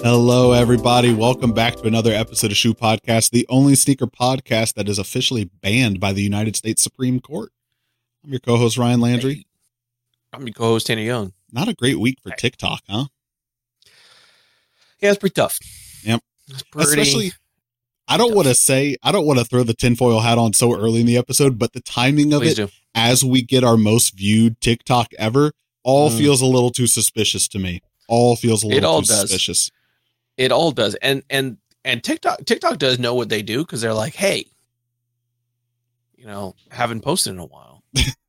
Hello, everybody. Welcome back to another episode of Shoe Podcast, the only sneaker podcast that is officially banned by the United States Supreme Court. I'm your co-host, Ryan Landry. Hey, I'm your co-host, Tanner Young. Not a great week for TikTok, huh? Yeah, it's pretty tough. Yep. Especially, I don't want to throw the tinfoil hat on so early in the episode, but the timing of as we get our most viewed TikTok ever, all feels a little too suspicious to me. All feels a little too suspicious. It all does. And TikTok does know what they do, because they're like, hey, haven't posted in a while.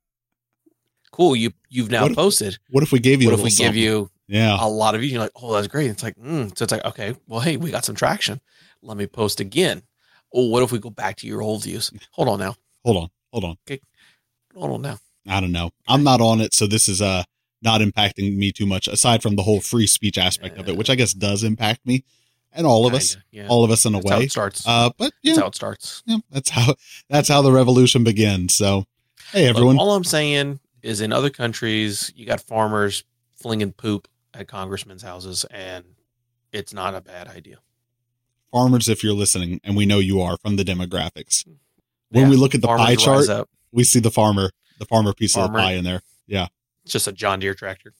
Cool, you've now posted. What if we gave you a lot of views? You're like, oh, that's great. It's like, so it's like, okay, well, hey, we got some traction. Let me post again. Oh, what if we go back to your old views? Hold on now. Hold on. Okay. Hold on now. I don't know. I'm not on it, so this is not impacting me too much, aside from the whole free speech aspect of it, which I guess does impact me and all of us in a way. How it starts. But yeah, that's how it starts. Yeah, that's how the revolution begins. So, hey, everyone. Look, all I'm saying is, in other countries, you got farmers flinging poop at congressmen's houses, and it's not a bad idea. Farmers, if you're listening, and we know you are from the demographics, when we look at the pie chart, we see the farmer piece of the pie in there. Yeah. It's just a John Deere tractor.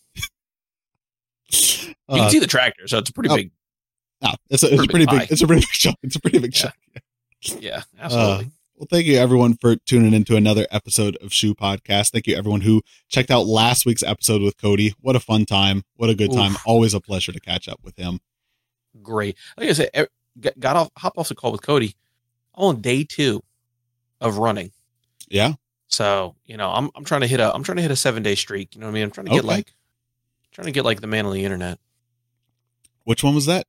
You can see the tractor, so it's a pretty big. No, it's a pretty big. It's a pretty big chunk. It's a pretty big chunk. Yeah, absolutely. Well, thank you everyone for tuning into another episode of Shoe Podcast. Thank you everyone who checked out last week's episode with Cody. What a fun time! What a good time! Always a pleasure to catch up with him. Great. Like I said, hop off the call with Cody on day 2 of running. Yeah. So, I'm trying to hit a 7-day streak. You know what I mean? I'm trying to get like the man on the internet. Which one was that?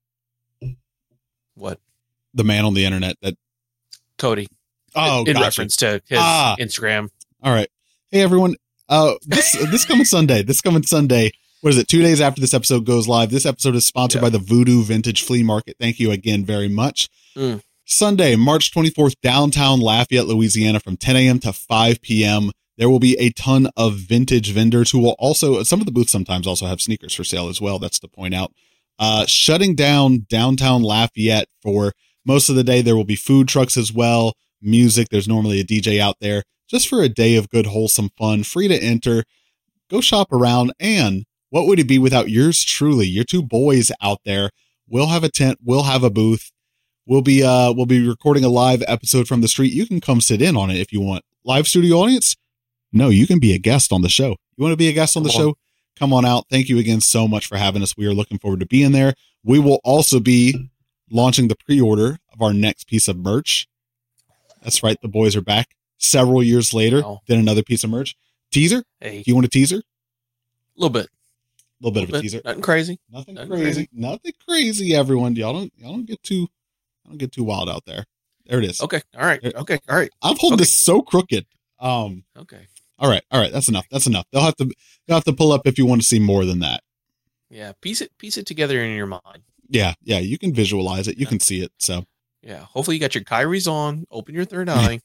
What? The man on the internet that Cody. Oh, in reference to his Instagram. All right. Hey everyone. This coming Sunday. What is it? 2 days after this episode goes live. This episode is sponsored by the Voodoo Vintage Flea Market. Thank you again very much. Sunday, March 24th, downtown Lafayette, Louisiana, from 10 a.m. to 5 p.m. There will be a ton of vintage vendors who will also, some of the booths sometimes also have sneakers for sale as well. That's to point out. Shutting down downtown Lafayette for most of the day. There will be food trucks as well. Music. There's normally a DJ out there just for a day of good, wholesome fun. Free to enter. Go shop around. And what would it be without yours truly? Your two boys out there. We'll have a tent. We'll have a booth. We'll be recording a live episode from the street. You can come sit in on it if you want. Live studio audience? No, you can be a guest on the show. You want to be a guest on the show? Come on out. Thank you again so much for having us. We are looking forward to being there. We will also be launching the pre-order of our next piece of merch. That's right. The boys are back several years later. Then another piece of merch. Teaser? Hey. Do you want a teaser? A little bit. A little bit of a teaser. Nothing crazy. Nothing crazy, everyone. Y'all don't get too wild out there. There it is. Okay. All right. I'm holding this so crooked. Okay. All right. That's enough. They'll have to pull up if you want to see more than that. Yeah. Piece it together in your mind. Yeah. You can visualize it. You can see it. So yeah. Hopefully you got your Kyrie's on. Open your third eye.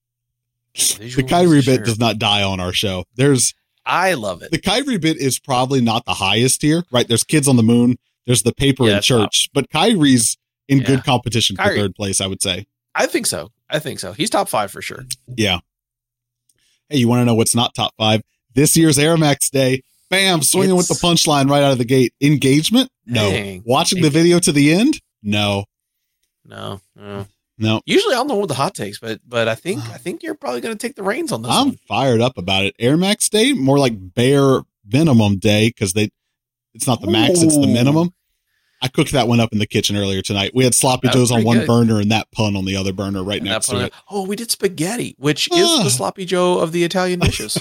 The Kyrie bit does not die on our show. I love it. The Kyrie bit is probably not the highest tier, right? There's Kids on the Moon. There's the paper in church, but Kyrie's in good competition for third place, I would say. I think so. He's top 5 for sure. Yeah. Hey, you want to know what's not top 5? This year's Air Max Day. Bam, swinging with the punchline right out of the gate. Engagement? No. Watching the video to the end? No. Usually I'm the one with the hot takes, but I think you're probably going to take the reins on this one. I'm fired up about it. Air Max Day, more like bare minimum day, because it's not the max, it's the minimum. I cooked that one up in the kitchen earlier tonight. We had sloppy joes on one burner and that pun on the other burner right next to it. Oh, we did spaghetti, which is the sloppy joe of the Italian dishes.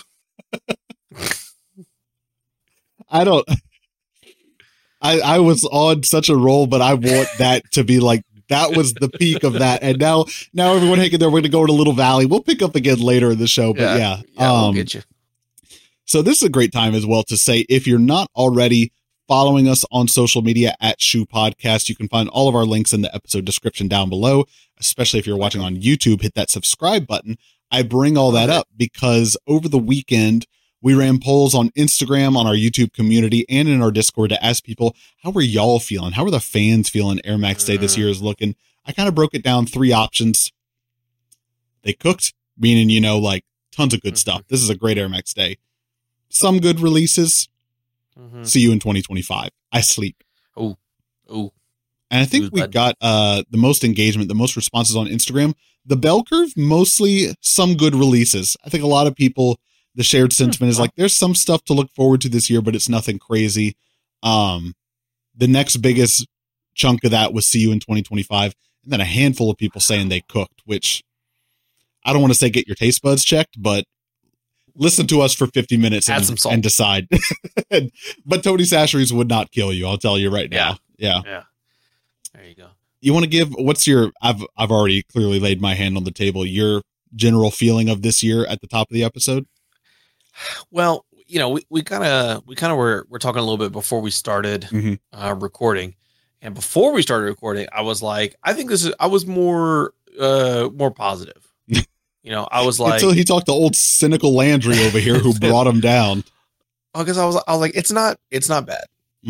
I was on such a roll, but I want that to be like, that was the peak of that. And now everyone hanging there, we're going to go to Little Valley. We'll pick up again later in the show, but yeah. We'll get you. So this is a great time as well to say, if you're not already following us on social media at Shoe Podcast, you can find all of our links in the episode description down below, especially if you're watching on YouTube, hit that subscribe button. I bring all that up because over the weekend, We ran polls on Instagram, on our YouTube community, and in our Discord to ask people, how are y'all feeling? How are the fans feeling Air Max Day this year is looking? I kind of broke it down 3 options. They cooked, meaning, you know, like tons of good stuff. This is a great Air Max Day. Some good releases. See you in 2025. I sleep. Oh. And I think we got the most engagement, the most responses on Instagram. The bell curve, mostly some good releases. I think a lot of people, the shared sentiment is like, there's some stuff to look forward to this year, but it's nothing crazy. The next biggest chunk of that was see you in 2025. And then a handful of people saying they cooked, which I don't want to say get your taste buds checked, but listen to us for 50 minutes and decide. But Tony Chachere's would not kill you. I'll tell you right now. Yeah. There you go. You want to give, what's your, I've already clearly laid my hand on the table, your general feeling of this year at the top of the episode? Well, you know, we kind of were talking a little bit before we started recording. And before we started recording, I was like, I was more positive. You know, I was like, until he talked to old cynical Landry over here who brought him down. Because I was like, it's not bad.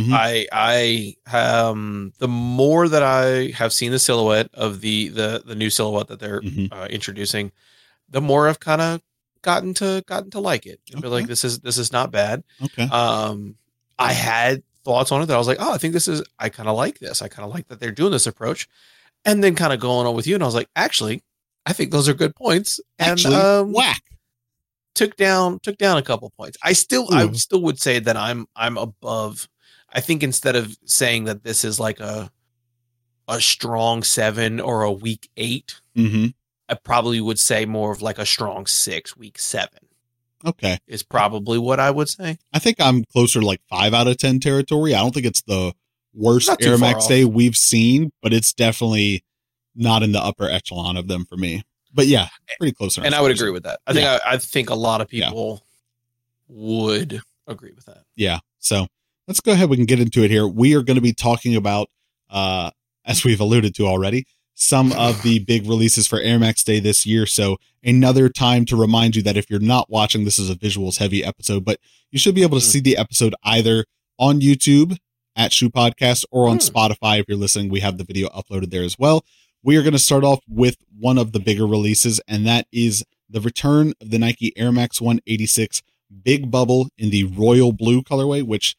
I the more that I have seen the silhouette of the new silhouette that they're introducing, the more I've kind of gotten to like it. I feel like this is not bad. Okay. I had thoughts on it that I was like, I kind of like this. I kind of like that they're doing this approach. And then kind of going on with you, and I was like, actually, I think those are good points. And whack. Took down a couple points. I still would say that I'm above. I think instead of saying that this is like a strong 7 or a weak 8, I probably would say more of like a strong 6, week 7. Okay. Is probably what I would say. I think I'm closer to like 5 out of 10 territory. I don't think it's the worst Air Max Day we've seen, but it's definitely not in the upper echelon of them for me. But yeah, pretty close. And I would agree with that. I think a lot of people would agree with that. Yeah. So let's go ahead. We can get into it here. We are going to be talking about, as we've alluded to already, some of the big releases for Air Max Day this year. So another time to remind you that if you're not watching, this is a visuals heavy episode, but you should be able to see the episode either on YouTube at Shoe Podcast or on Spotify. If you're listening, we have the video uploaded there as well. We are going to start off with one of the bigger releases, and that is the return of the Nike Air Max 186 Big Bubble in the royal blue colorway, which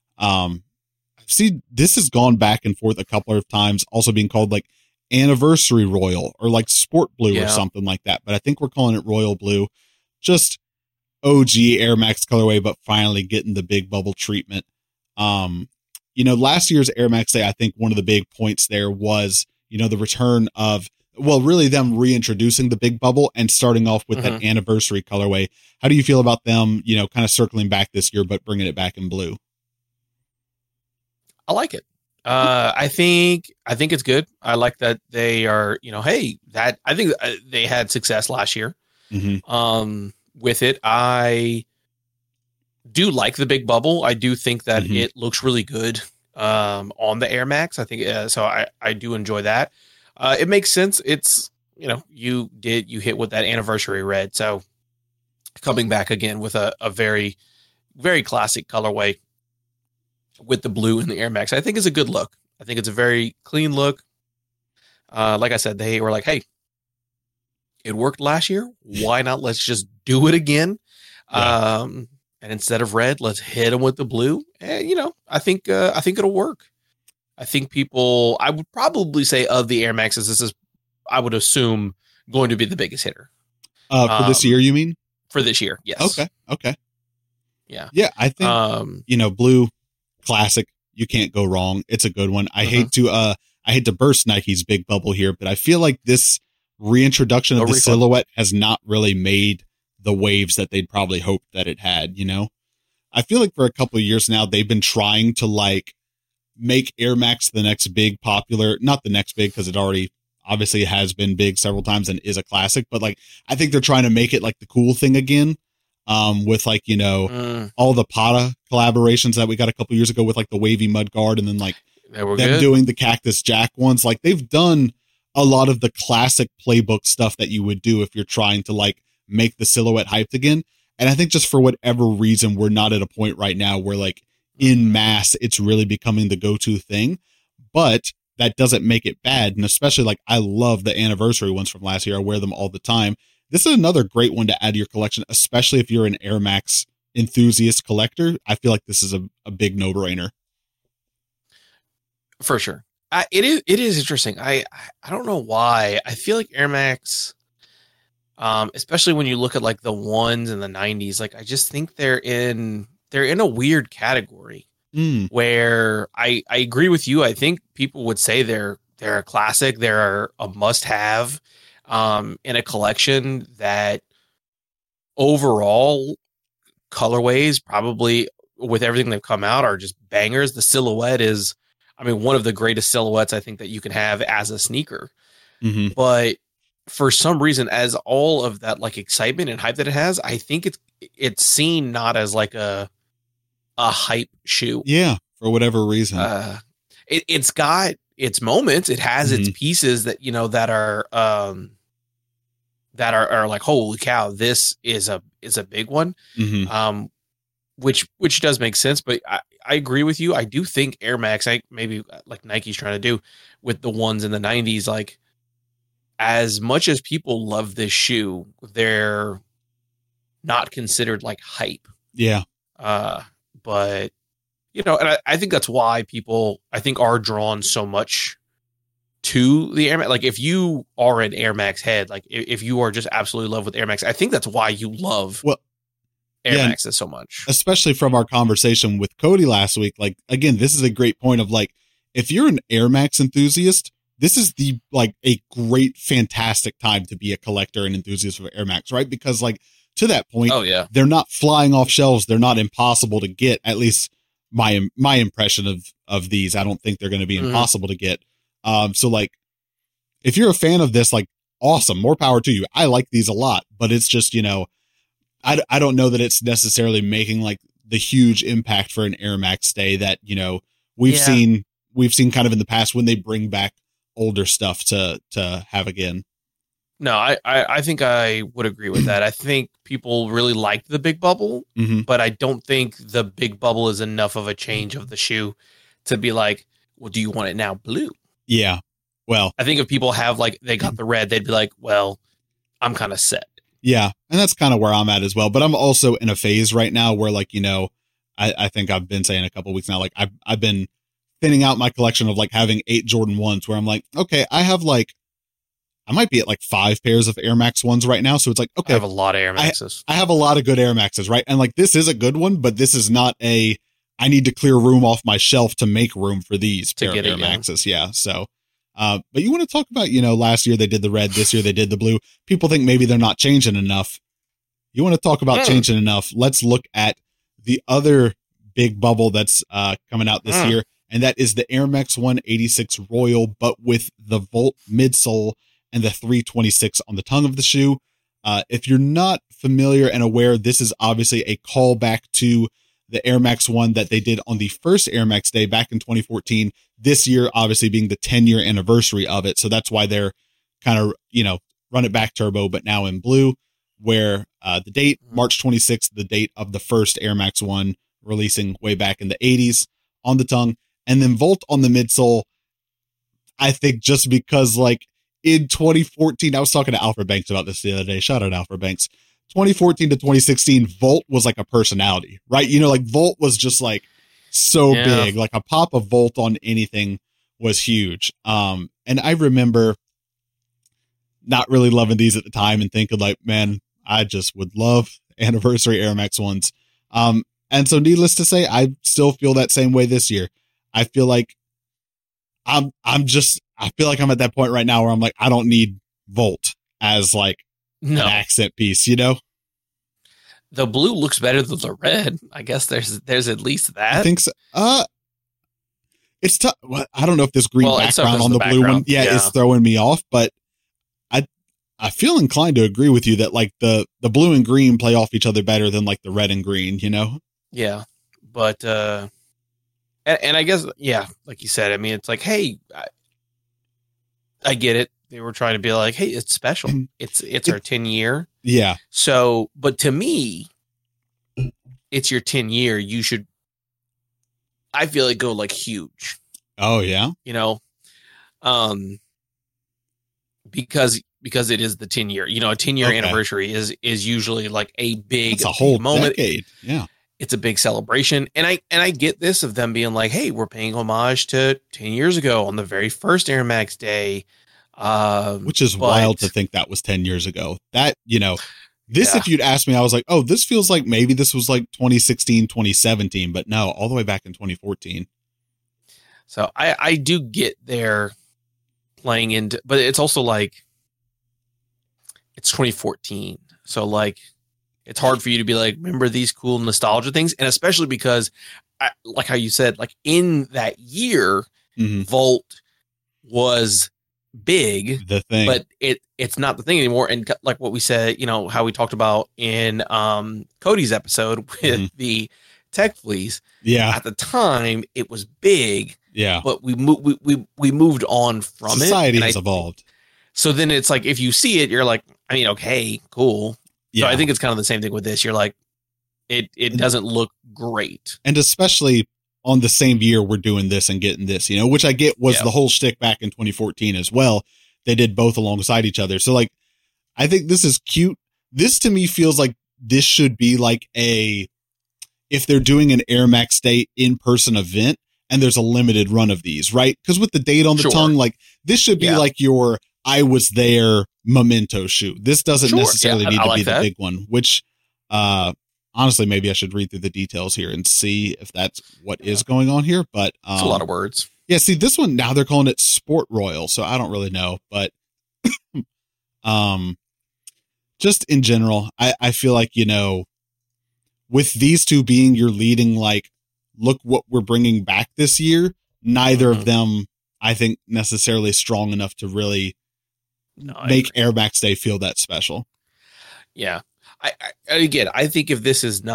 see, this has gone back and forth a couple of times, also being called like Anniversary Royal or like Sport Blue or something like that. But I think we're calling it Royal Blue. Just OG Air Max colorway, but finally getting the Big Bubble treatment. You know, last year's Air Max Day, I think one of the big points there was, you know, the return of, well, really them reintroducing the Big Bubble and starting off with that anniversary colorway. How do you feel about them, you know, kind of circling back this year, but bringing it back in blue? I like it. I think it's good. I like that they are, you know, hey, that I think they had success last year. With it, I do like the Big Bubble. I do think that it looks really good on the Air Max. I think so. I do enjoy that. It makes sense. It's, you know, you hit with that anniversary red. So coming back again with a very, very classic colorway with the blue in the Air Max, I think is a good look. I think it's a very clean look. Like I said, they were like, hey, it worked last year. Why not? Let's just do it again. And instead of red, let's hit them with the blue. And, you know, I think it'll work. I think I would probably say of the Air Maxes, this is, I would assume, going to be the biggest hitter. For this year, you mean? For this year, yes. Okay. Yeah. Yeah, I think, you know, blue, classic, you can't go wrong. It's a good one. I hate to burst Nike's Big Bubble here, but I feel like this reintroduction of the silhouette has not really made the waves that they'd probably hoped that it had, you know? I feel like for a couple of years now, they've been trying to like make Air Max the next big popular, not the next big, because it already obviously has been big several times and is a classic, but like, I think they're trying to make it like the cool thing again. With like, you know, all the Pata collaborations that we got a couple years ago with like the wavy mud guard and then like them doing the Cactus Jack ones. Like they've done a lot of the classic playbook stuff that you would do if you're trying to like make the silhouette hyped again. And I think just for whatever reason, we're not at a point right now where like in mass, it's really becoming the go-to thing, but that doesn't make it bad. And especially like, I love the anniversary ones from last year. I wear them all the time. This is another great one to add to your collection, especially if you're an Air Max enthusiast collector. I feel like this is a big no-brainer. For sure. It is interesting. I don't know why. I feel like Air Max, especially when you look at like the ones in the 90s, like I just think they're in a weird category where I agree with you. I think people would say they're a classic. They're a must-have in a collection that overall colorways, probably with everything they've come out, are just bangers. The silhouette is, I mean, one of the greatest silhouettes I think that you can have as a sneaker. Mm-hmm. But for some reason, as all of that like excitement and hype that it has, I think it's seen not as like a hype shoe. Yeah, for whatever reason. It's got its moments. It has its pieces that, you know, that are like, holy cow, this is a big one. Which does make sense, but I agree with you. I do think Air Max, maybe like Nike's trying to do with the ones in the 90s, like as much as people love this shoe, they're not considered like hype. Yeah. But you know, and I think that's why people, I think, are drawn so much to the Air Max. Like if you are an Air Max head, like if you are just absolutely in love with Air Max, I think that's why you love Air Maxes so much. Especially from our conversation with Cody last week. Like, again, this is a great point of like, if you're an Air Max enthusiast, this is a great, fantastic time to be a collector and enthusiast of Air Max, right? Because like to that point, they're not flying off shelves. They're not impossible to get. At least my impression of these, I don't think they're going to be impossible to get. So like, if you're a fan of this, like, awesome, more power to you. I like these a lot, but it's just, you know, I don't know that it's necessarily making like the huge impact for an Air Max day that, you know, we've seen kind of in the past when they bring back older stuff to have again. No, I think I would agree with that. I think people really liked the big bubble, but I don't think the big bubble is enough of a change of the shoe to be like, well, do you want it now blue? Yeah. Well, I think if people have like, they got the red, they'd be like, well, I'm kind of set. Yeah. And that's kind of where I'm at as well. But I'm also in a phase right now where like, you know, I think I've been saying a couple of weeks now, like I've been thinning out my collection of like having 8 Jordan 1s where I'm like, okay, I might be at like 5 pairs of Air Max 1s right now. So it's like, okay, I have a lot of Air Maxes. I have a lot of good Air Maxes, right? And like, this is a good one, but this is not I need to clear room off my shelf to make room for these pair of Air Maxes. Yeah. So, but you want to talk about, you know, last year they did the red, this year they did the blue. People think maybe they're not changing enough. You want to talk about changing enough? Let's look at the other big bubble that's coming out this year, and that is the Air Max 186 Royal, but with the Volt midsole and the 326 on the tongue of the shoe. If you're not familiar and aware, this is obviously a callback to the Air Max 1 that they did on the first Air Max day back in 2014. This year, obviously being the 10-year anniversary of it. So that's why they're kind of, you know, run it back turbo, but now in blue, where the date, March 26th, the date of the first Air Max 1 releasing way back in the 80s on the tongue. And then Volt on the midsole, I think just because like in 2014, I was talking to Alfred Banks about this the other day. Shout out Alfred Banks. 2014 to 2016, Volt was like a personality, right? You know, like Volt was just like so big, like a pop of Volt on anything was huge. And I remember not really loving these at the time and thinking like, man, I just would love anniversary Air Max 1s. And so needless to say, I still feel that same way this year. I feel like I feel like I'm at that point right now where I'm like, I don't need Volt as like an accent piece, you know? The blue looks better than the red. I guess there's at least that. I think so. It's tough. I don't know if this green background on the blue one, is throwing me off, but I feel inclined to agree with you that like the blue and green play off each other better than like the red and green, you know? Yeah. But, and I guess, like you said, I mean, it's like, hey, I get it. They were trying to be like, hey, it's special. It's our 10-year. Yeah. So, but to me, it's your 10 year, you should, I feel like, go like huge. Oh yeah. You know, because it is the 10 year, you know, a 10-year anniversary is usually like a big, it's a whole moment. Decade. Yeah. It's a big celebration. And I get this of them being like, hey, we're paying homage to 10 years ago on the very first Air Max Day. Which is wild to think that was 10 years ago. That, you know, this, if you'd asked me, I was like, oh, this feels like maybe this was like 2016, 2017, but no, all the way back in 2014. So I do get there playing into, but it's also like, it's 2014. So like, it's hard for you to be like, remember these cool nostalgia things. And especially because like how you said, like in that year, Volt was big, the thing, but it's not the thing anymore. And like what we said, you know, how we talked about in Cody's episode with the Tech Fleece. Yeah. At the time it was big. Yeah. But we moved on from it. Society has evolved. So then it's like, if you see it, you're like, I mean, okay, cool. Yeah. So I think it's kind of the same thing with this. You're like, it doesn't look great. And especially on the same year we're doing this and getting this, you know, which I get was the whole shtick back in 2014 as well. They did both alongside each other. So like, I think this is cute. This to me feels like this should be like if they're doing an Air Max Day in-person event and there's a limited run of these, right? Because with the date on the tongue, like this should be like your I was there memento shoot. This doesn't necessarily need to be the big one, which honestly, maybe I should read through the details here and see if that's what is going on here. But it's a lot of words. Yeah, see this one now they're calling it Sport Royal, so I don't really know, but just in general, I feel like, you know, with these two being your leading, like, look what we're bringing back this year, neither of them, I think, necessarily strong enough to really make Air Max Day feel that special. Yeah. I think if this is a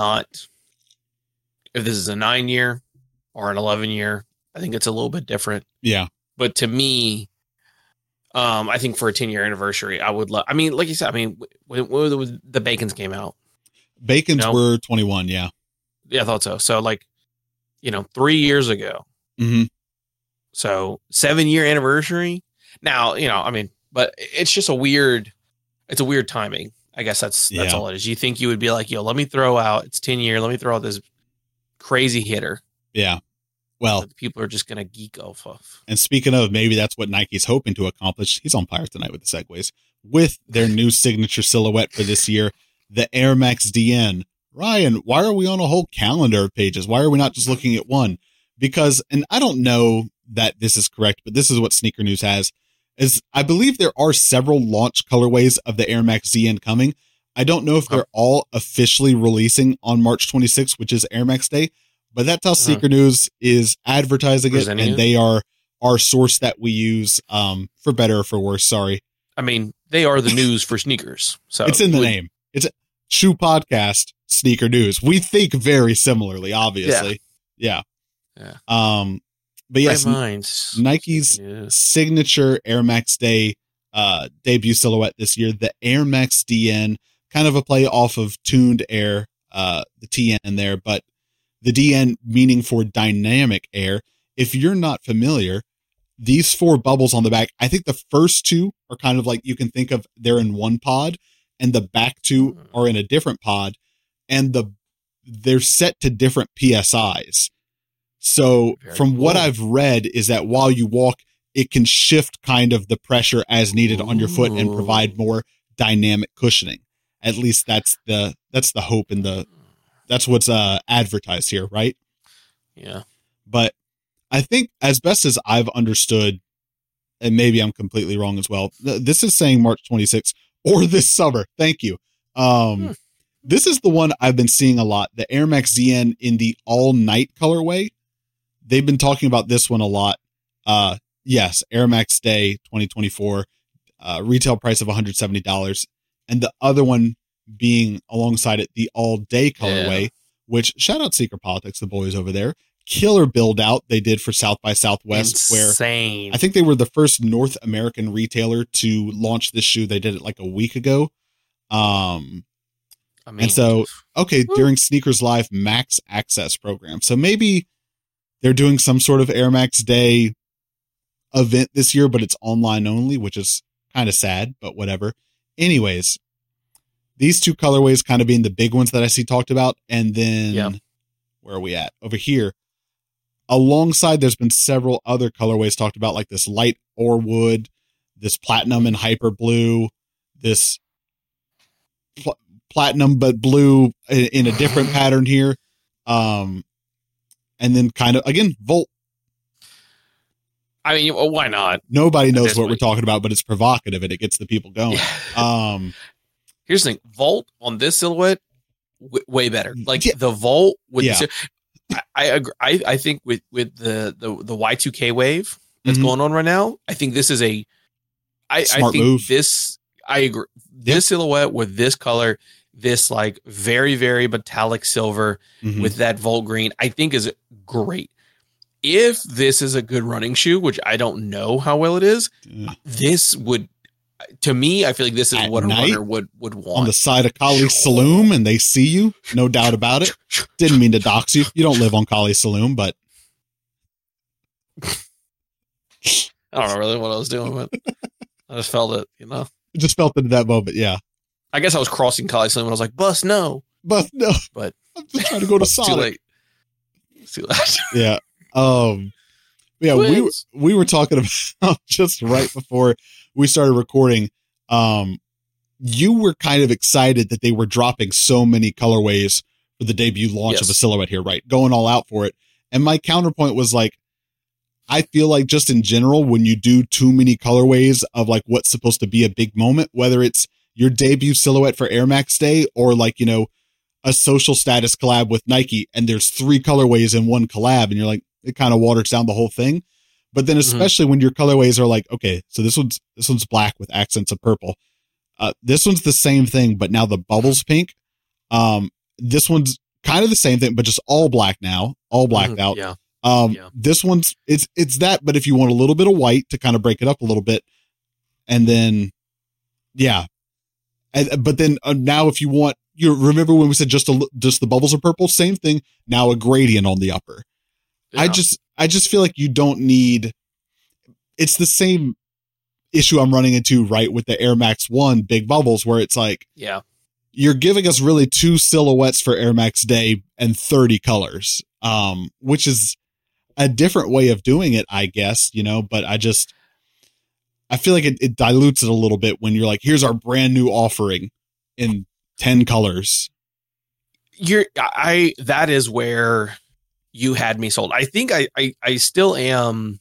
9-year or an 11-year, I think it's a little bit different. Yeah. But to me, I think for a 10-year anniversary, I would love, I mean, like you said, I mean, when the Bacons came out. Bacons were 21. Yeah. Yeah, I thought so. So like, you know, 3 years ago. So 7-year anniversary. Now, you know, I mean, but it's just it's a weird timing. I guess that's all it is. You think you would be like, yo, let me throw out, it's 10 year. Let me throw out this crazy hitter. Yeah. Well, people are just going to geek off of. And speaking of, maybe that's what Nike's hoping to accomplish. He's on fire tonight with the segues. With their new signature silhouette for this year, the Air Max DN. Ryan, why are we on a whole calendar of pages? Why are we not just looking at one? Because, and I don't know that this is correct, but this is what Sneaker News has, is I believe there are several launch colorways of the Air Max DN coming. I don't know if they're all officially releasing on March 26th, which is Air Max Day, but that's how Sneaker News is advertising it, and they are our source that we use, for better or for worse. Sorry. I mean, they are the news for sneakers. So it's in the name. It's a Shoe Podcast, Sneaker News. We think very similarly, obviously. Yeah. But yes, Nike's signature Air Max Day debut silhouette this year, the Air Max DN, kind of a play off of Tuned Air, the TN there, but the DN meaning for dynamic air. If you're not familiar, these 4 bubbles on the back, I think the first 2 are kind of like, you can think of they're in one pod, and the back 2 are in a different pod, and they're set to different PSIs. So from what I've read is that while you walk, it can shift kind of the pressure as needed on your foot and provide more dynamic cushioning. At least that's the hope, and that's what's advertised here, right? Yeah. But I think, as best as I've understood, and maybe I'm completely wrong as well, this is saying March 26th or this summer. Thank you. This is the one I've been seeing a lot, the Air Max DN in the all night colorway. They've been talking about this one a lot. Yes, Air Max Day 2024, retail price of $170. And the other one being alongside it, the all day colorway, which shout out Secret Politics, the boys over there. Killer build out they did for South by Southwest. Insane. Where I think they were the first North American retailer to launch this shoe. They did it like a week ago. I mean, and so, okay, during Sneakers Live Max Access program. So maybe they're doing some sort of Air Max Day event this year, but it's online only, which is kind of sad, but whatever. Anyways, these two colorways kind of being the big ones that I see talked about. And then where are we at? Over here. Alongside, there's been several other colorways talked about, like this light ore wood, this platinum and hyper blue, this platinum but blue in a different pattern here. And then kind of, again, Volt. I mean, well, why not? Nobody knows what we're talking about, but it's provocative and it gets the people going. Here's the thing. Volt on this silhouette, way better. Like the Volt with I agree. I think with the Y2K wave that's going on right now, I think this is I think move. I agree. This silhouette with this color, this like very, very metallic silver with that Volt green, I think is great. If this is a good running shoe, which I don't know how well it is, this would, to me, I feel like this is what a runner would want. On the side of Kali Saloon and they see you, no doubt about it. Didn't mean to dox you. You don't live on Kali Saloon, but. I don't know really what I was doing, but I just felt it, you know. Just felt it at that moment, yeah. I guess I was crossing Kali Saloon when I was like, bus no. But I'm just trying to go to Sonic. Too late. Yeah. Yeah, we were talking about just right before we started recording. You were kind of excited that they were dropping so many colorways for the debut launch of a silhouette here, right? Going all out for it. And my counterpoint was like, I feel like just in general, when you do too many colorways of like what's supposed to be a big moment, whether it's your debut silhouette for Air Max Day or like, you know, a social status collab with Nike and there's 3 colorways in one collab and you're like, it kind of waters down the whole thing. But then especially when your colorways are like, okay, so this one's black with accents of purple. This one's the same thing, but now the bubbles pink. This one's kind of the same thing, but just all black now, all blacked out. Yeah. This one's, it's that, but if you want a little bit of white to kind of break it up a little bit, and then, but then now if you want, you remember when we said just the bubbles are purple, same thing. Now a gradient on the upper. Yeah. I just feel like you don't need, it's the same issue I'm running into, right, with the Air Max 1 big bubbles, where it's like, you're giving us really 2 silhouettes for Air Max Day and 30 colors, which is a different way of doing it, I guess, you know, but I feel like it dilutes it a little bit when you're like, here's our brand new offering in 10 colors. That is where you had me sold. I think I still am.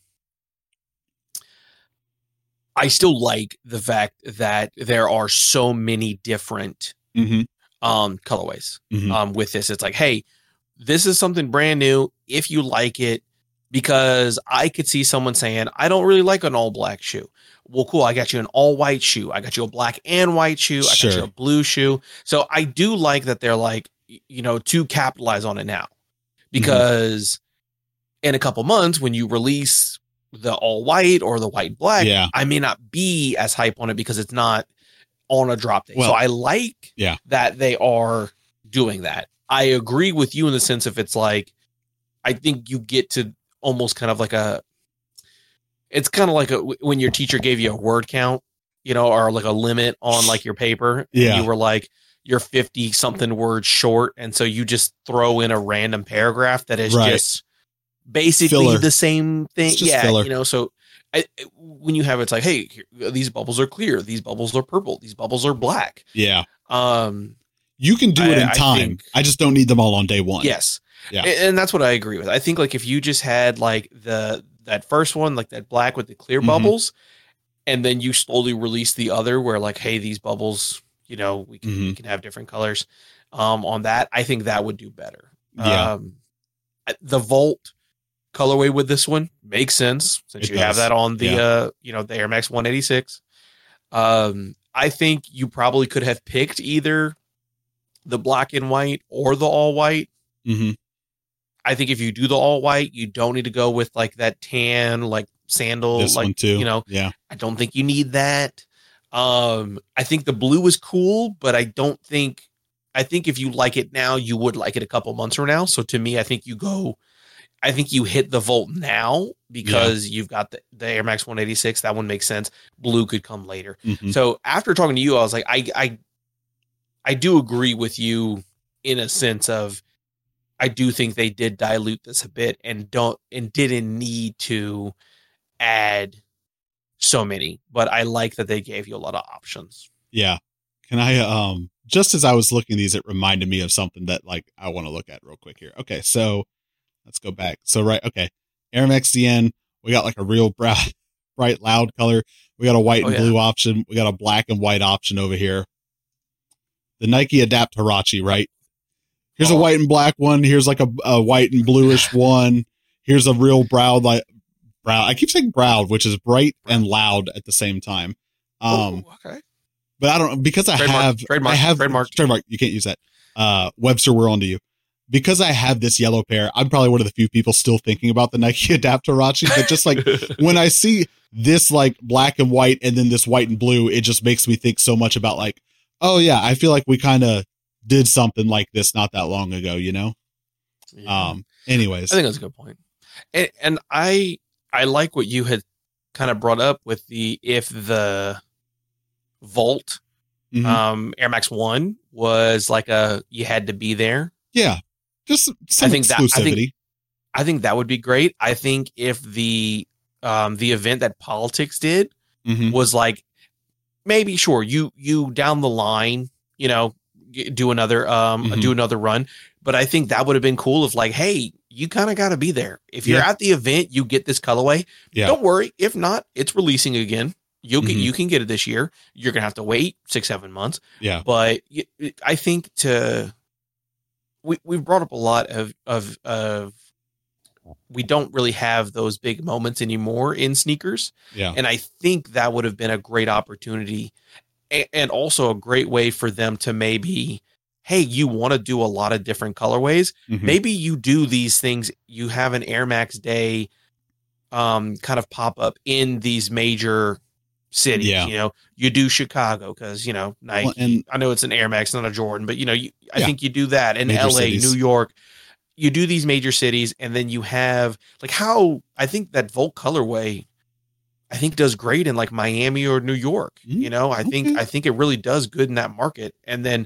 I still like the fact that there are so many different colorways with this. It's like, hey, this is something brand new. If you like it, because I could see someone saying, I don't really like an all black shoe. Well, cool. I got you an all white shoe. I got you a black and white shoe. I got you a blue shoe. So I do like that they're like, you know, to capitalize on it now, because in a couple months, when you release the all white or the white black, I may not be as hype on it because it's not on a drop day. So I like that they are doing that. I agree with you in the sense of it's like, I think you get to almost kind of like it's kind of like when your teacher gave you a word count, you know, or like a limit on like your paper. And you were like, you're 50 something words short. And so you just throw in a random paragraph that is just basically filler. The same thing. Filler. You know, so when you have, it's like, hey, these bubbles are clear. These bubbles are purple. These bubbles are black. Yeah. You can do it in time. I just don't need them all on day one. Yes. Yeah. And that's what I agree with. I think like if you just had like that first one, like that black with the clear bubbles, and then you slowly release the other where like, hey, these bubbles, you know, we can have different colors on that. I think that would do better. Yeah. The Volt colorway with this one makes sense since you have that on the, you know, the Air Max 186. I think you probably could have picked either the black and white or the all white. I think if you do the all white, you don't need to go with like that tan, like sandal, this like one too. You know, I don't think you need that. I think the blue is cool, but I don't think I think if you like it now, you would like it a couple months from now. So to me, I think you hit the Volt now because you've got the Air Max 186. That one makes sense. Blue could come later. Mm-hmm. So after talking to you, I was like, I do agree with you in a sense of, I do think they did dilute this a bit and didn't need to add so many, but I like that they gave you a lot of options. Yeah. Can I, just as I was looking at these, it reminded me of something that like I want to look at real quick here. Okay. So let's go back. So, right. Okay. Air Max DN, we got like a real bright, loud color. We got a white and blue option. We got a black and white option over here. The Nike Adapt Huarache, right? Here's a white and black one. Here's like a white and bluish one. Here's a real brown. I keep saying brown, which is bright and loud at the same time. Okay. But I don't, because trademark. You can't use that. Webster, we're on to you. Because I have this yellow pair, I'm probably one of the few people still thinking about the Nike Adapt Huarache. But just like when I see this like black and white and then this white and blue, it just makes me think so much about like, oh yeah, I feel like we kind of did something like this not that long ago, you know? Yeah. Anyways. I think that's a good point. And I like what you had kind of brought up with if the Volt Air Max 1 was like you had to be there. Yeah. Just some exclusivity. I think that would be great. I think if the event that Politics did was like, maybe sure, you down the line, you know, do another run. But I think that would have been cool if like, hey, you kind of got to be there. If you're at the event, you get this colorway. Yeah. Don't worry. If not, it's releasing again. You can get it this year. You're going to have to wait 6-7 months. Yeah. But I think we've brought up a lot of we don't really have those big moments anymore in sneakers. Yeah. And I think that would have been a great opportunity and also a great way for them to maybe, hey, you want to do a lot of different colorways. Maybe you do these things. You have an Air Max Day kind of pop up in these major cities. Yeah. You know, you do Chicago because, you know, Nike, well, and I know it's an Air Max, not a Jordan, but, you know, I think you do that in major LA, cities. New York. You do these major cities, and then you have like how I think that Volt colorway, I think does great in like Miami or New York. You know, I think it really does good in that market. And then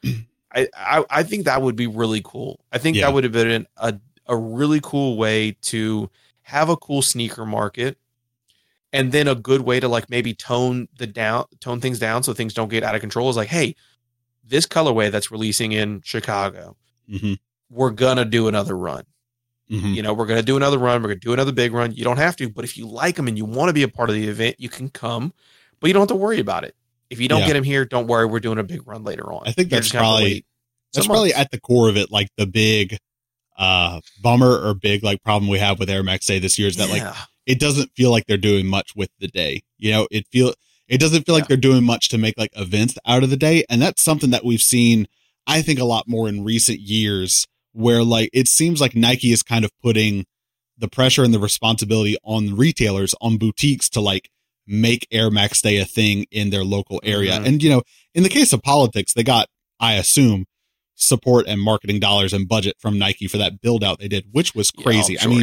I think that would be really cool. I think that would have been a really cool way to have a cool sneaker market, and then a good way to like maybe tone things down so things don't get out of control. Is like, hey, this colorway that's releasing in Chicago. We're going to do another run. You know, we're going to do another run. We're going to do another big run. You don't have to, but if you like them and you want to be a part of the event, you can come, but you don't have to worry about it. If you don't get them here, don't worry. We're doing a big run later on. I think that's probably at the core of it. Like the big bummer or big like problem we have with Air Max Day this year is that like, it doesn't feel like they're doing much with the day. You know, it doesn't feel like they're doing much to make like events out of the day. And that's something that we've seen, I think, a lot more in recent years, where like it seems like Nike is kind of putting the pressure and the responsibility on retailers, on boutiques to like make Air Max Day a thing in their local area. And, you know, in the case of Politics, they got, I assume, support and marketing dollars and budget from Nike for that build out they did, which was crazy. Sure, I mean,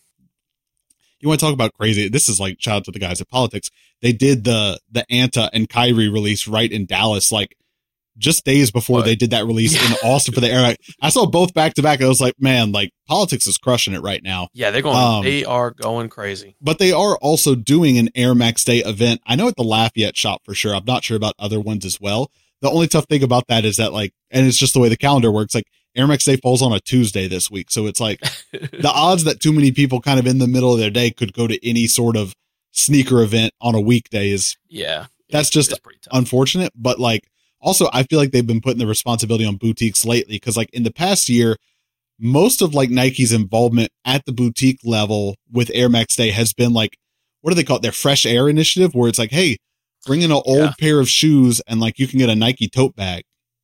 you want to talk about crazy? This is like, shout out to the guys at Politics. They did the Anta and Kyrie release right in Dallas, like just days before they did that release in Austin for the Air Max. I saw both back to back. I was like, man, like Politics is crushing it right now. Yeah, they are going crazy. But they are also doing an Air Max Day event. I know at the Lafayette shop for sure. I'm not sure about other ones as well. The only tough thing about that is that like, and it's just the way the calendar works. Like Air Max Day falls on a Tuesday this week. So it's like the odds that too many people kind of in the middle of their day could go to any sort of sneaker event on a weekday is, that's just unfortunate. But like, also, I feel like they've been putting the responsibility on boutiques lately. Cause like in the past year, most of like Nike's involvement at the boutique level with Air Max Day has been like, what do they call it? Their Fresh Air initiative, where it's like, hey, bring in an old pair of shoes and like you can get a Nike tote bag.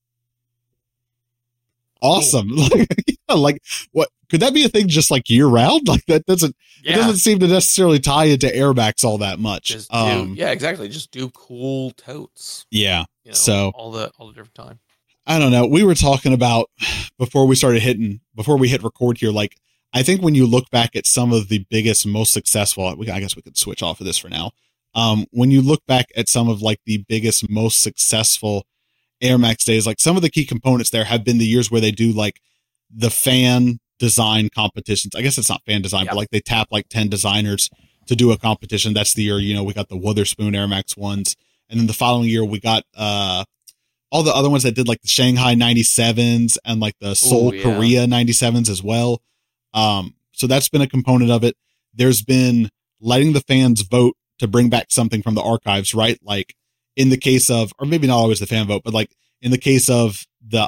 Awesome. Like what could that be a thing just like year round? Like that doesn't, it doesn't seem to necessarily tie into Air Max all that much. Exactly. Just do cool totes. Yeah. You know, so all the different time. I don't know. We were talking about before we hit record here. Like, I think when you look back at some of the biggest, most successful, I guess we could switch off of this for now. When you look back at some of like the biggest, most successful Air Max days, like some of the key components there have been the years where they do like the fan design competitions. I guess it's not fan design, but like they tap like 10 designers to do a competition. That's the year, we got the Witherspoon Air Max ones. And then the following year we got, all the other ones that did like the Shanghai 97s and like the Seoul, Korea 97s as well. So that's been a component of it. There's been letting the fans vote to bring back something from the archives, right? Like in the case of, or maybe not always the fan vote, but like in the case of the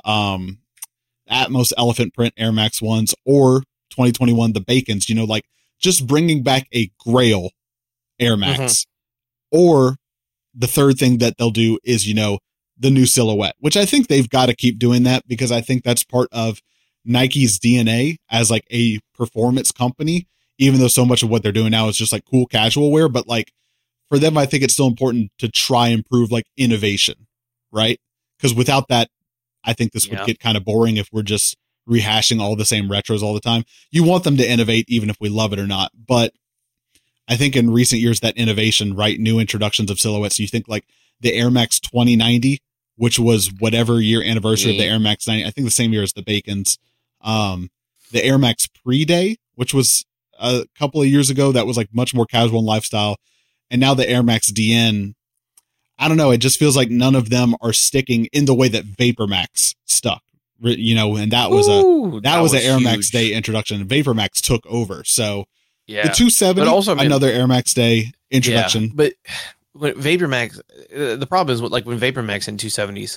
Atmos Elephant Print Air Max ones or 2021, the Bacons, like just bringing back a Grail Air Max. Or the third thing that they'll do is, the new silhouette, which I think they've got to keep doing that because I think that's part of Nike's DNA as like a performance company, even though so much of what they're doing now is just like cool casual wear. But like for them, I think it's still important to try and prove like innovation, right? Because without that, I think this would get kind of boring if we're just rehashing all the same retros all the time. You want them to innovate even if we love it or not. But I think in recent years, that innovation, right? New introductions of silhouettes. You think like the Air Max 2090, which was whatever year anniversary of the Air Max 90, I think the same year as the Bacons. The Air Max Pre-Day, which was a couple of years ago, that was like much more casual and lifestyle. And now the Air Max DN, I don't know. It just feels like none of them are sticking in the way that Vapor Max stuck, and that was an Air Max Day introduction. Vapor Max took over. So the 270, but also, another Air Max Day introduction. Yeah, but when Vapor Max, the problem is like when Vapor Max in 270s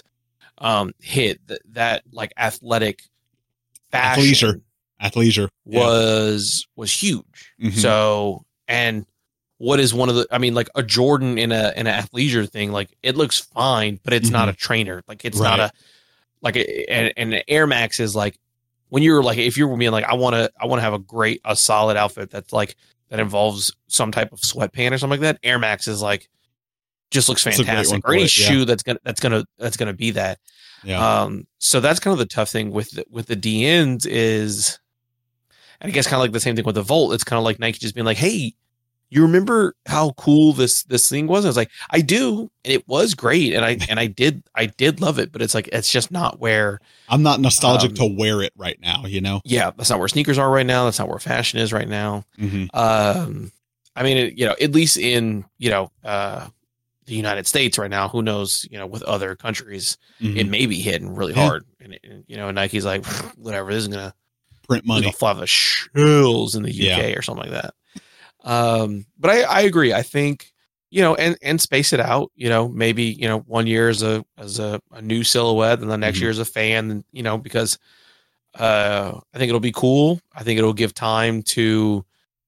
hit that like athletic fashion, athleisure was huge. So, and what is one of the, like a Jordan in an athleisure thing, like it looks fine, but it's not a trainer. Like it's not a, like an Air Max is like, when you're like, if you're being like, I want to have a solid outfit that's like, that involves some type of sweatpant or something like that. Air Max is like, just looks fantastic, or any shoe that's gonna be that. Yeah. So that's kind of the tough thing with the DNs is, and I guess kind of like the same thing with the Volt. It's kind of like Nike just being like, hey, you remember how cool this thing was? I was like, I do, and it was great, and I did love it, but it's like it's just not where I'm not nostalgic to wear it right now. Yeah, that's not where sneakers are right now. That's not where fashion is right now. At least in the United States right now, who knows, with other countries, it may be hitting really hard. And Nike's like, whatever, this is going to print money. Fly the shells in the UK or something like that. But I agree. I think, and space it out, maybe, 1 year as a new silhouette and the next year as a fan, because I think it'll be cool. I think it'll give time to,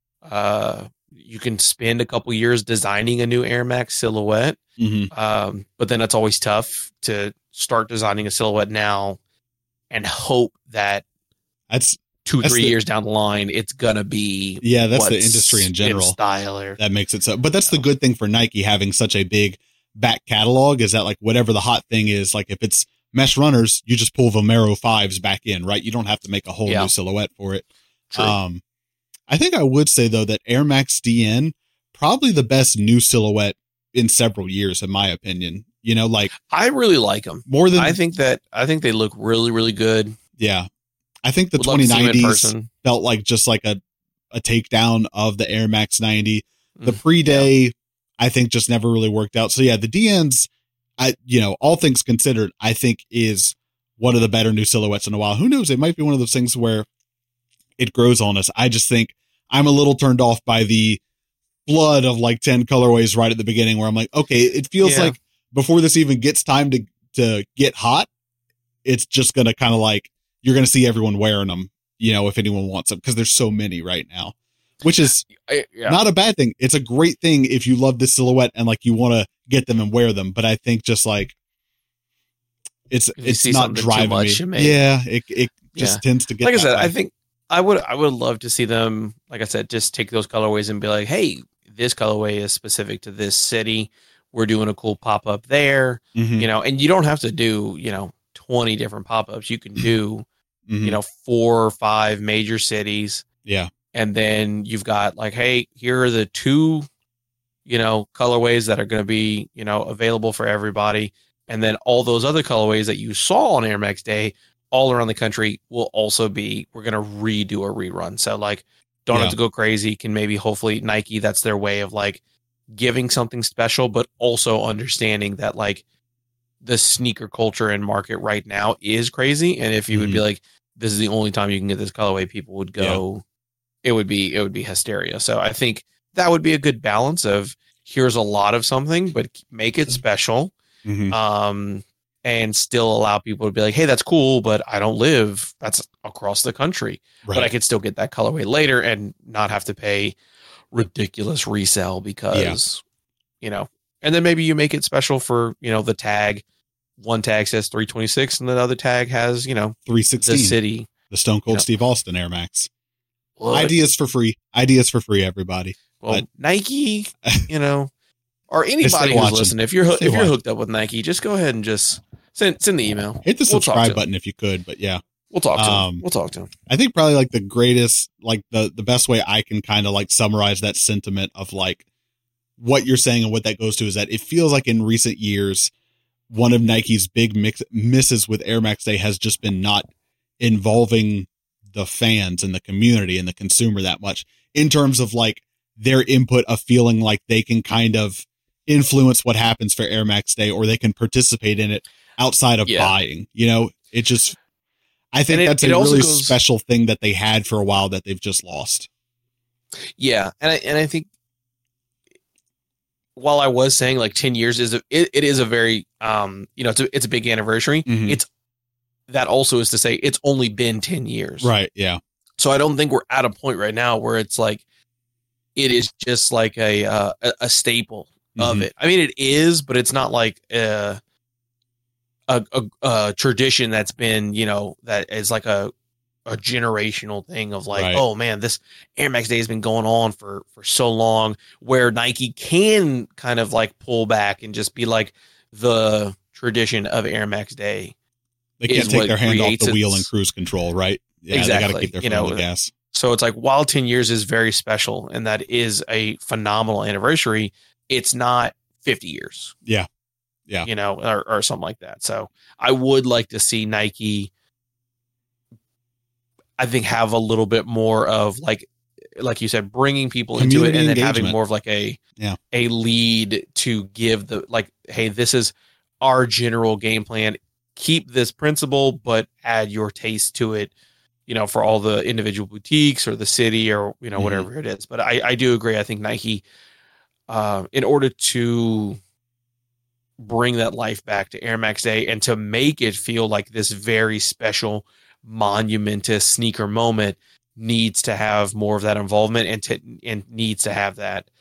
you can spend a couple years designing a new Air Max silhouette. But then it's always tough to start designing a silhouette now and hope that that's 2-3 years down the line, it's gonna be that's the industry in general in style or, that makes it so. But that's the good thing for Nike having such a big back catalog is that like whatever the hot thing is, like if it's mesh runners, you just pull Vomero 5s back in, right? You don't have to make a whole new silhouette for it. True. I think I would say though that Air Max DN probably the best new silhouette in several years, in my opinion. Like I really like them more than I think they look really, really good. Yeah. I think the 2090s felt like just like a takedown of the Air Max 90. The pre-day, I think just never really worked out. So yeah, the DNs, all things considered, I think is one of the better new silhouettes in a while. Who knows? It might be one of those things where it grows on us. I just think I'm a little turned off by the flood of like 10 colorways right at the beginning where I'm like, okay, it feels like before this even gets time to get hot, it's just going to kind of like, you're going to see everyone wearing them, if anyone wants them, because there's so many right now, which is not a bad thing. It's a great thing if you love this silhouette and like you want to get them and wear them. But I think just like it's not driving me. Yeah, it just tends to get. Like I said, I think I would love to see them. Like I said, just take those colorways and be like, hey, this colorway is specific to this city. We're doing a cool pop up there, and you don't have to do 20 different pop-ups. You can do, Mhm. 4 or 5 major cities. Yeah. And then you've got like, hey, here are the 2, colorways that are going to be, available for everybody. And then all those other colorways that you saw on Air Max Day all around the country will also be, we're going to redo a rerun. So like, don't have to go crazy. Can maybe hopefully Nike, that's their way of like giving something special, but also understanding that like the sneaker culture and market right now is crazy. And if you would be like, this is the only time you can get this colorway, people would go, it would be hysteria. So I think that would be a good balance of here's a lot of something, but make it special. And still allow people to be like, hey, that's cool, but I don't live, that's across the country, but I could still get that colorway later and not have to pay ridiculous resell because, and then maybe you make it special for, the tag. One tag says 326 and the other tag has, 316, the city, the Stone Cold Steve Austin Air Max. What? Ideas for free, everybody. Well, but, Nike, or anybody who's listening, if you're hooked up with Nike, just go ahead and just send the email. Hit the subscribe button if you could, but yeah. We'll talk to him. I think probably like the greatest, like the best way I can kind of like summarize that sentiment of like what you're saying and what that goes to is that it feels like in recent years, one of Nike's big misses with Air Max Day has just been not involving the fans and the community and the consumer that much in terms of like their input of feeling like they can kind of influence what happens for Air Max Day or they can participate in it outside of buying. It just, I think that's a really special thing that they had for a while that they've just lost. Yeah. And I think while I was saying like 10 years it is a very, it's a big anniversary. It's that also is to say it's only been 10 years. Right. Yeah. So I don't think we're at a point right now where it's like, it is just like a staple of it. I mean, it is, but it's not like a tradition that's been, that is like a generational thing of like, oh man, this Air Max Day has been going on for so long, where Nike can kind of like pull back and just be like the tradition of Air Max Day. They can't take their hand off the wheel and cruise control, right? Yeah, exactly. They got to keep their foot on the gas. So it's like, while 10 years is very special and that is a phenomenal anniversary, it's not 50 years. Yeah. Or something like that. So I would like to see Nike, I think, have a little bit more of like you said, bringing people into it and then having more of like a lead to give the like, hey, this is our general game plan. Keep this principle, but add your taste to it, for all the individual boutiques or the city or, whatever it is. But I do agree. I think Nike, in order to bring that life back to Air Max Day and to make it feel like this very special, monumentous sneaker moment, needs to have more of that involvement and needs to have that,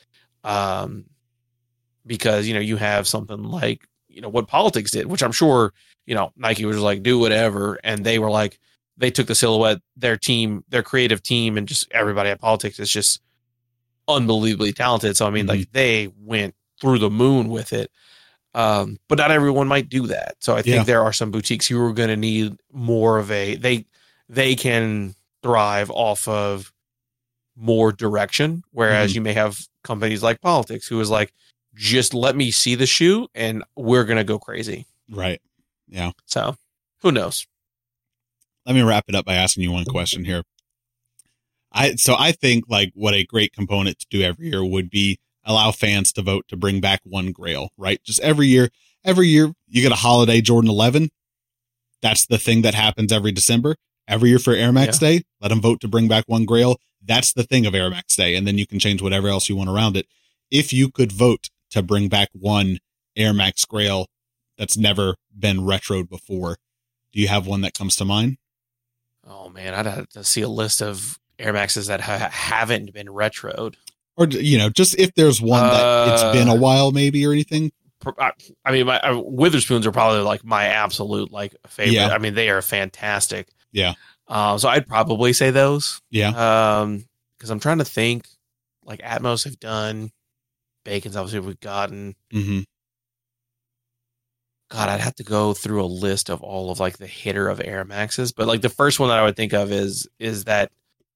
because, you have something like, what Politics did, which I'm sure, Nike was like, do whatever. And they were like, they took the silhouette, their team, their creative team, and just everybody at Politics is just unbelievably talented. So, I mean, like they went through the moon with it. But not everyone might do that. So I think there are some boutiques who are going to need more of they can thrive off of more direction. Whereas you may have companies like Politics who is like, just let me see the shoe and we're going to go crazy. Right. Yeah. So who knows? Let me wrap it up by asking you one question here. I think like what a great component to do every year would be allow fans to vote to bring back one grail, right? Just every year you get a holiday Jordan 11. That's the thing that happens every December. Every year for Air Max Day, let them vote to bring back one grail. That's the thing of Air Max Day. And then you can change whatever else you want around it. If you could vote to bring back one Air Max grail that's never been retroed before, do you have one that comes to mind? Oh man, I'd have to see a list of Air Maxes that haven't been retroed. Or, just if there's one that it's been a while maybe or anything. I mean, my Witherspoons are probably like my absolute like favorite. Yeah. I mean, they are fantastic. Yeah. So I'd probably say those. Yeah. Because I'm trying to think, like Atmos have done, Bacon's obviously we've gotten. God, I'd have to go through a list of all of like the hitter of Air Maxes, but like the first one that I would think of is that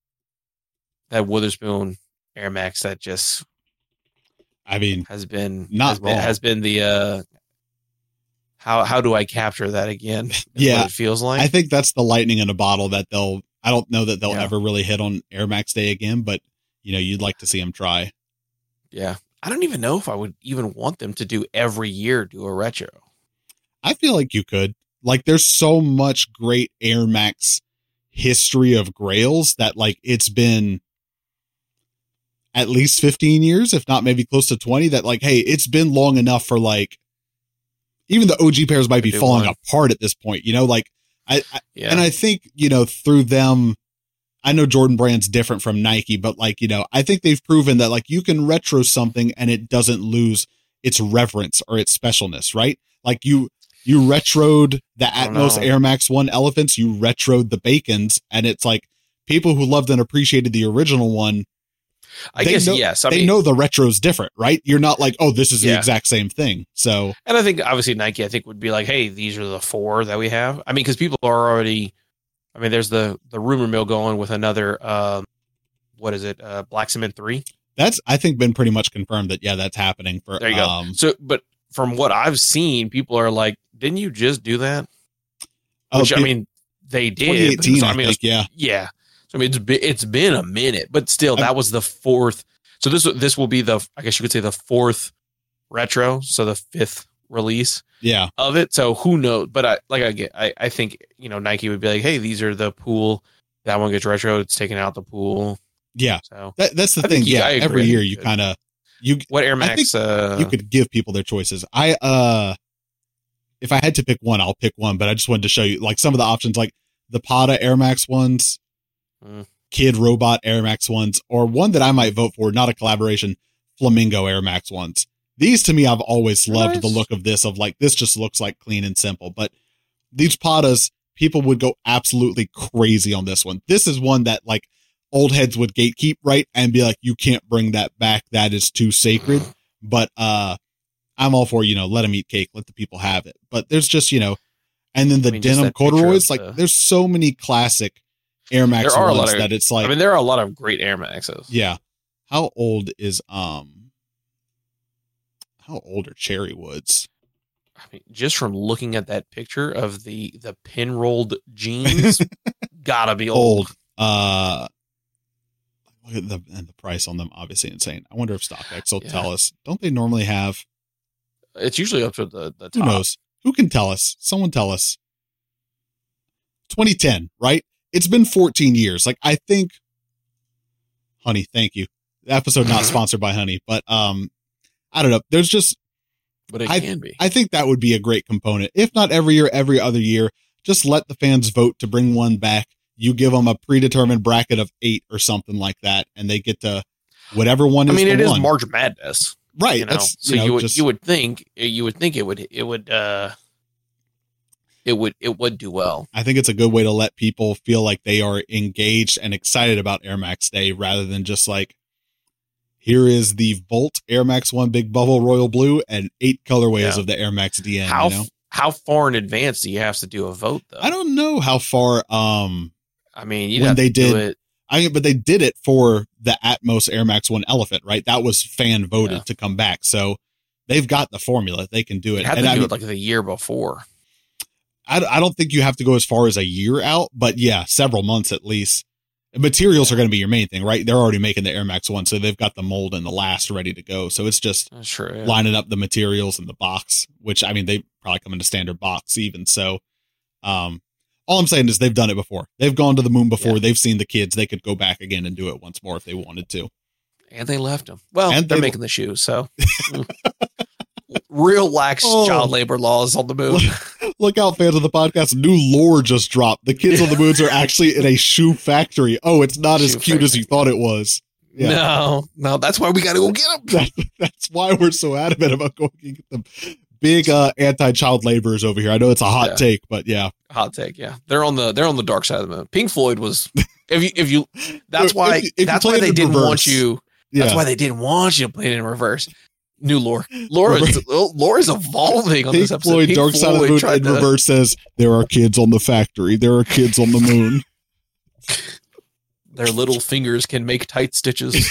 Witherspoon Air Max that just, I mean, has been the how do I capture that again? Yeah, what it feels like. I think that's the lightning in a bottle that I don't know that they'll ever really hit on Air Max Day again, but you'd like to see them try. Yeah. I don't even know if I would even want them to do every year do a retro. I feel like you could. Like, there's so much great Air Max history of grails that, like, it's been at least 15 years, if not maybe close to 20, that, like, hey, it's been long enough for, like, even the OG pairs might be falling apart at this point, like, and I think, through them, I know Jordan Brand's different from Nike, but like, I think they've proven that like you can retro something and it doesn't lose its reverence or its specialness, right? Like you retroed the Atmos Air Max 1 Elephants, you retroed the Bacons, and it's like people who loved and appreciated the original one. I guess, yes. They know the retro's different, right? You're not like, oh, this is the exact same thing. So, and I think obviously Nike, would be like, hey, these are the 4 that we have. I mean, because people are already, there's the rumor mill going with another, what is it? Black Cement 3. That's, I think, been pretty much confirmed that, that's happening. There you go. So, but from what I've seen, people are like, didn't you just do that? Which, they did. 2018, so, I think, yeah. Yeah. So, it's been a minute, but still, that was the 4th. So this will be I guess you could say the 4th retro. So the 5th release of it. So who knows? But I think, Nike would be like, hey, these are the pool. That one gets retro. It's taken out the pool. Yeah. So that's the thing. Every year you kind of, what Air Max, you could give people their choices. If I had to pick one, I'll pick one, but I just wanted to show you like some of the options, like the Pata Air Max ones, Kid Robot Air Max ones, or one that I might vote for, not a collaboration, Flamingo Air Max ones. These to me, I've always loved the look of this, of like, this just looks like clean and simple, but these Patas, people would go absolutely crazy on this one. This is one that like old heads would gatekeep, right? And be like, you can't bring that back. That is too sacred. But, I'm all for, let them eat cake, let the people have it. But there's just, and then the denim corduroys, like there's so many classic Air Max ones that it's like, there are a lot of great Air Maxes. Yeah. How old are Cherry Woods? Just from looking at that picture of the pin rolled jeans, gotta be old. Look at the price on them, obviously insane. I wonder if StockX will tell us. Don't they normally have? It's usually up to the top. Who knows? Who can tell us? Someone tell us. 2010, right? It's been 14 years. Like, I think, Honey, thank you. The episode not sponsored by Honey, but I don't know. There's just, but it can be. I think that would be a great component. If not every year, every other year, just let the fans vote to bring one back. You give them a predetermined bracket of 8 or something like that, and they get to whatever one is. It is March Madness. Right. So you would think it would do well. I think it's a good way to let people feel like they are engaged and excited about Air Max Day rather than just like, here is the Volt Air Max 1 Big Bubble Royal Blue and 8 colorways of the Air Max DN. How far in advance do you have to do a vote though? I don't know how far. When they did it. But they did it for the Atmos Air Max 1 Elephant, right? That was fan voted to come back. So they've got the formula. They can do it. Had to do it like the year before. I don't think you have to go as far as a year out, but several months at least. Materials are going to be your main thing, right? They're already making the Air Max 1, so they've got the mold and the last ready to go. So it's just lining up the materials in the box, which, they probably come in a standard box even. So, all I'm saying is they've done it before. They've gone to the moon before. They've seen the kids. They could go back again and do it once more if they wanted to. And they left them. Well, they're making the shoes, so real lax child labor laws on the moon. Look out, fans of the podcast. New lore just dropped. The kids on the moons are actually in a shoe factory. Oh, it's not as cute as you thought it was. Yeah. No, that's why we got to go get them. That's why we're so adamant about going to get them. Big anti-child laborers over here. I know it's a hot take, but hot take. Yeah, they're on the dark side of the moon. Pink Floyd was if you that's why they didn't want you. That's why they didn't want you to play it in reverse. New lore. Lore is evolving on Pink this episode. Floyd, Pink Dark Side of the Moon, in reverse says, there are kids on the factory. There are kids on the moon. Their little fingers can make tight stitches.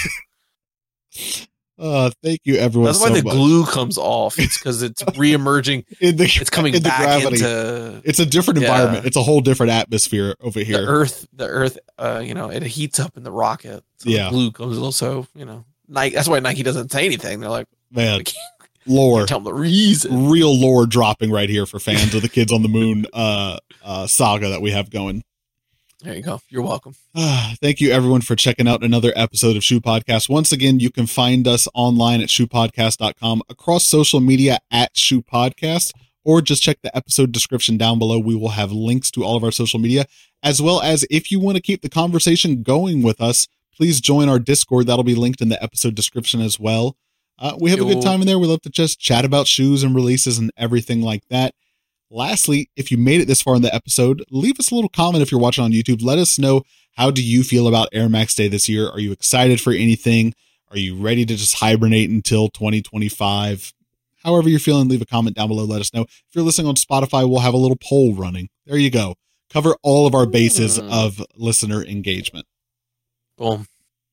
Thank you, everyone. That's why the glue comes off. It's because it's reemerging. It's coming back gravity. into. It's a different environment. It's a whole different atmosphere over here. The Earth. It heats up in the rocket. So the glue comes also. Nike. That's why Nike doesn't say anything. They're like, man, lore. Tell them the reason. Real lore dropping right here for fans of the Kids on the Moon saga that we have going. There you go. You're welcome. Thank you, everyone, for checking out another episode of Shoe Podcast. Once again, you can find us online at shoepodcast.com, across social media at Shoe Podcast, or just check the episode description down below. We will have links to all of our social media, as well as if you want to keep the conversation going with us, please join our Discord. That'll be linked in the episode description as well. We have a good time in there. We love to just chat about shoes and releases and everything like that. Lastly, if you made it this far in the episode, leave us a little comment if you're watching on YouTube. Let us know, how do you feel about Air Max Day this year? Are you excited for anything? Are you ready to just hibernate until 2025? However you're feeling, leave a comment down below. Let us know. If you're listening on Spotify, we'll have a little poll running. There you go. Cover all of our bases of listener engagement. Boom.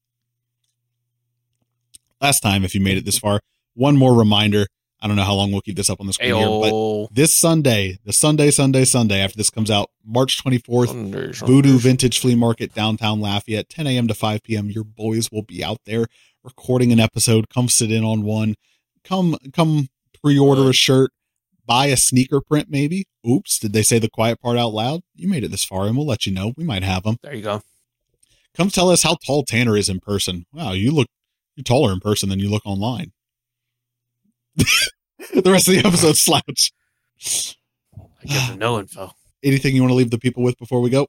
Last time, if you made it this far, one more reminder. I don't know how long we'll keep this up on the screen here, but this Sunday, Sunday after this comes out, March 24th, Voodoo Vintage Flea Market, downtown Lafayette, 10 a.m. to 5 p.m. Your boys will be out there recording an episode. Come sit in on one. Come pre-order a shirt. Buy a sneaker print, maybe. Oops, did they say the quiet part out loud? You made it this far, and we'll let you know. We might have them. There you go. Come tell us how tall Tanner is in person. Wow, you're taller in person than you look online. The rest of the episode slouch. I give them no info. Anything you want to leave the people with before we go?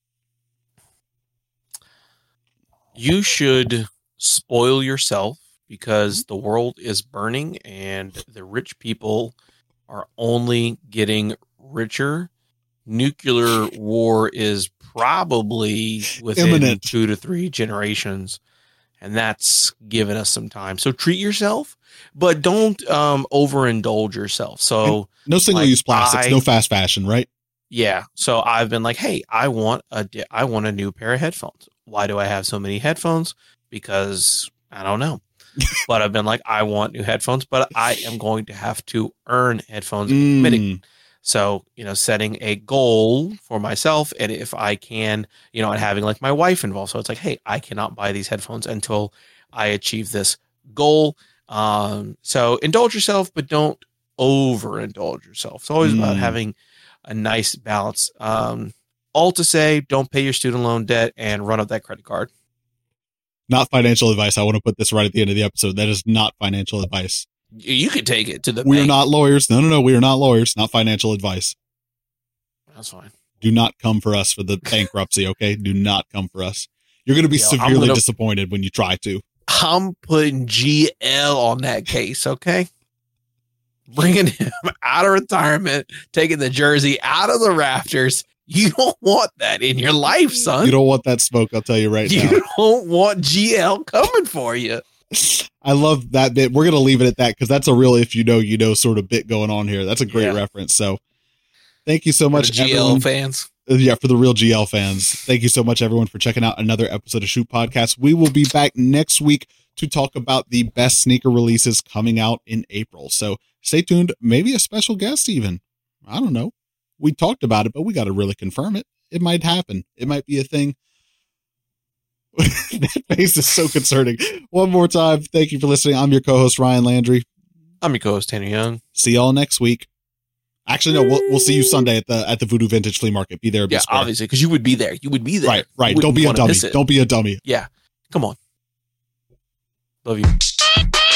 You should spoil yourself, because the world is burning and the rich people are only getting richer. Nuclear war is probably within imminent. 2 to 3 generations. And that's given us some time. So treat yourself, but don't overindulge yourself. So no single-use plastics, no fast fashion, right? Yeah. So I've been like, hey, I want a new pair of headphones. Why do I have so many headphones? Because I don't know. But I've been like, I want new headphones, but I am going to have to earn headphones committing. So, setting a goal for myself, and if I can, and having like my wife involved. So it's like, hey, I cannot buy these headphones until I achieve this goal. So indulge yourself, but don't overindulge yourself. It's always about having a nice balance. All to say, don't pay your student loan debt and run up that credit card. Not financial advice. I want to put this right at the end of the episode. That is not financial advice. You could take it to the We bank. are not lawyers. No. We are not lawyers. Not financial advice. That's fine. Do not come for us for the bankruptcy, okay? Do not come for us. You're going to be severely disappointed when you try to. I'm putting GL on that case, okay? Bringing him out of retirement, taking the jersey out of the rafters. You don't want that in your life, son. You don't want that smoke, I'll tell you right now. You don't want GL coming for you. I love that bit. We're going to leave it at that because that's a real if you know sort of bit going on here. That's a great reference. So thank you so much, GL everyone. fans. Yeah, for the real GL fans. Thank you so much, everyone, for checking out another episode of Shoot Podcast. We will be back next week to talk about the best sneaker releases coming out in April. So stay tuned. Maybe a special guest even. I don't know. We talked about it, but we got to really confirm it. It might happen. It might be a thing. That face is so concerning. One more time, thank you for listening. I'm your co-host, Ryan Landry. I'm your co-host, Tanner Young. See y'all next week. Actually, no, we'll see you Sunday at the Voodoo Vintage Flea Market. Be there. Yeah, obviously, because you would be there. You would be there. Right. Don't be a dummy. Don't be a dummy. Yeah. Come on. Love you.